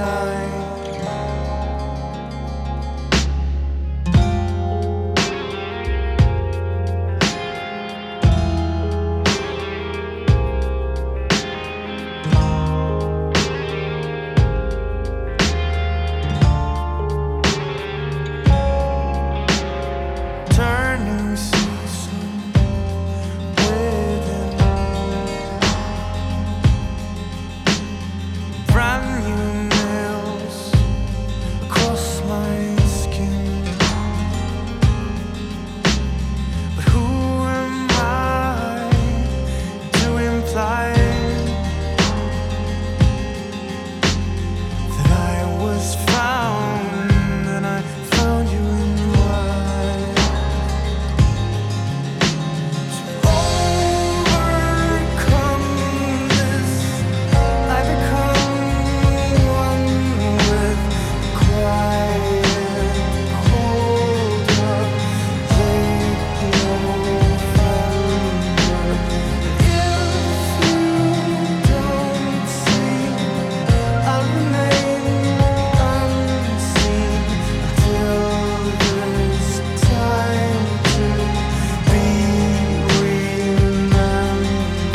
night. Turning season within, brand new nails across my skin. But who am I to imply that I was found and I found you in wine? Overcome this, I become one with quiet. Hold up, late November. If you don't see, I'll remain unseen until there's time to be remembered.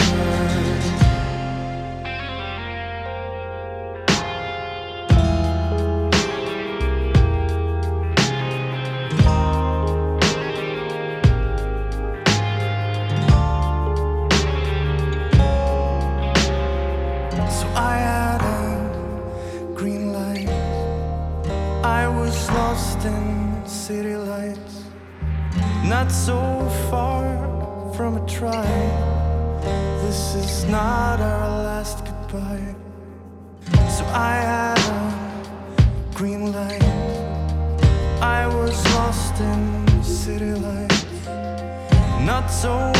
So I had a green light. I was lost in city lights, not so far from a try. This is not our last goodbye. So I had a green light. I was lost in city lights, not so